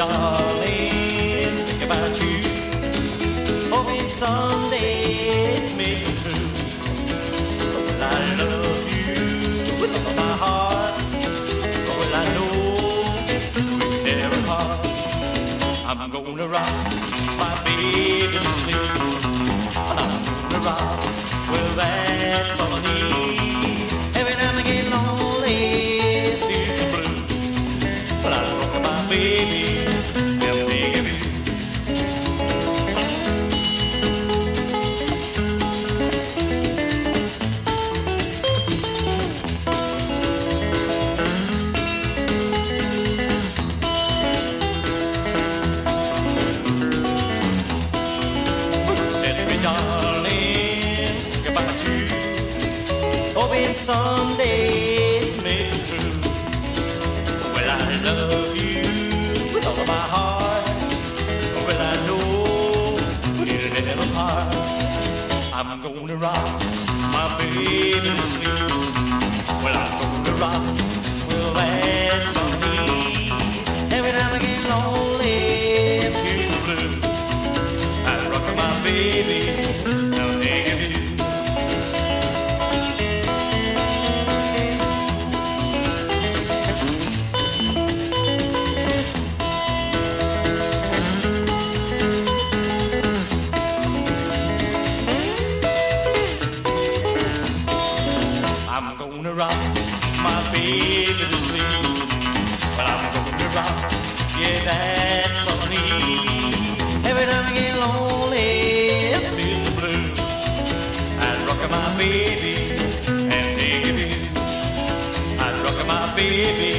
darling, think about you. Hoping someday it may come true. Will I love you with all my heart? Or will I know we'll never part? I'm gonna rock my baby to sleep. I'm gonna rock, well that's all I need. Every time I get lonely, feel so blue. Well I rock my baby and think of you. Hoping someday it may come true. Will I love you with all of my heart? Or will I know we'll never part? I'm gonna rock my baby to sleep. Well, I'm gonna rock, well, that's all I need. Every time I get lonely, it feels so blue. I rock my baby, now think of you. I'm gonna rock my baby to sleep. Well, I'm gonna rock, yeah, that's all I need. Every time I get lonely, it feels so blue. I'd rock my baby and think of you. I'd rock my baby